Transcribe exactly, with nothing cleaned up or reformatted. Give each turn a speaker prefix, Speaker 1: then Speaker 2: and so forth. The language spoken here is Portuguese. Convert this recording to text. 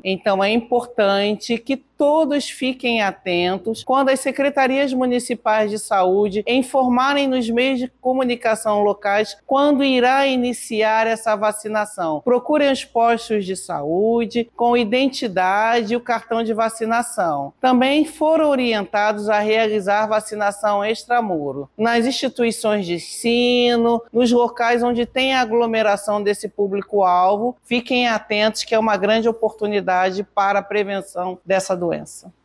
Speaker 1: Então é importante que todos fiquem atentos quando as secretarias municipais de saúde informarem nos meios de comunicação locais quando irá iniciar essa vacinação. Procurem os postos de saúde com identidade e o cartão de vacinação. Também foram orientados a realizar vacinação extramuro, nas instituições de ensino, nos locais onde tem aglomeração desse público-alvo. Fiquem atentos que é uma grande oportunidade para a prevenção dessa doença.